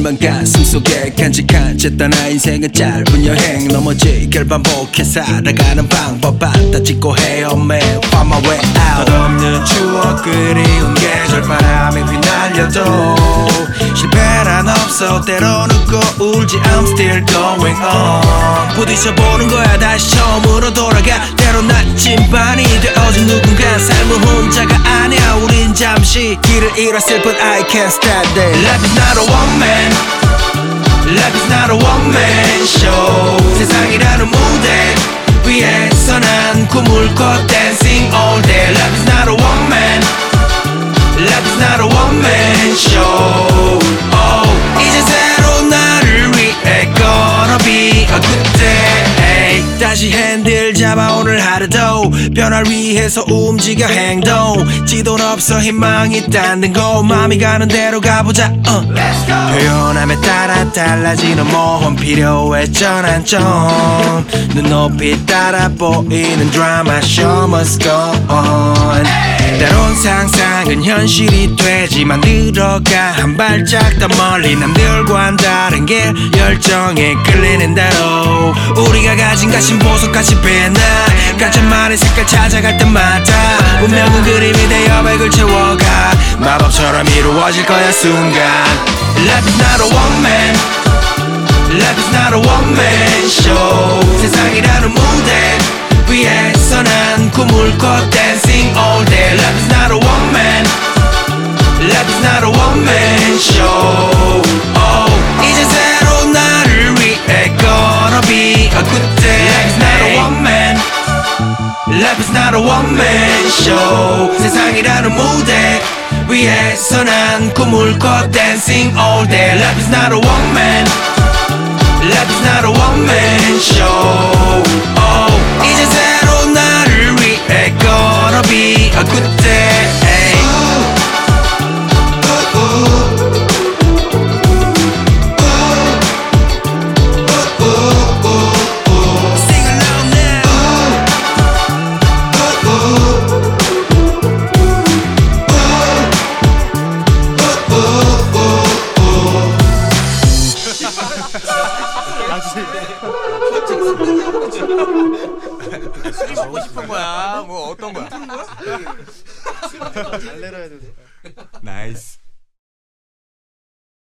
하지만 가슴속에 간직한 채 떠나 인생은 짧은 여행 넘어지길 반복해 살아가는 방법 받아짓고 헤엄해 Find my way out 끝없는 추억 그리운 계절 바람에 휘날려도 실패란 없어 때로는 꼭 울지 I'm still going on 부딪혀보는 거야 다시 처음으로 돌아가 때론 나침반이 되어준 누군가 삶은 혼자가 아니야 우린 잠시 길을 잃었을 뿐 I can't stop there Life is not a one man Life is not a one man show 세상이라는 무대 위에서 난 꿈을 꿔 dancing all day Life is not a one man Life is not a one man show oh. 이제 새로운 나를 위해 gonna be a good day 다시 핸들 잡아 오늘 하루도 변화를 위해서 움직여 행동 지도는 없어 희망이 있다는 거 마음이 가는 대로 가보자 표현함에 따라 달라지는 모험 필요해 전환점 눈높이 따라 보이는 드라마 show must go on 때론 상상은 현실이 되지만 들어가 한 발짝 더 멀리 남들과는 다른 길 열정에 끌리는 대로 우리가 가진 가신 보석같이 빛나 가짜만의 색깔 찾아갈 때마다 운명은 그림이 되어 백을 채워가 마법처럼 이루어질 거야 순간 Life is not a one man Life is not a one man show 세상이라는 무대 위에서 난 꿈을 꿔 dancing all day Life is not a one man Life is not a one man show oh. 이제 새로운 나를 위해 gonna be a good day Life is not a one man Life is not a one man show 세상이라는 무대 위에서 난 꿈을 꿔 dancing all day Life is not a one man Life is not a one man show oh. 이제 새로운 나를 위해 gonna be a good day 술이 먹고 싶은 거야. 뭐 어떤 거야? 잘 내려야 돼. 나이스.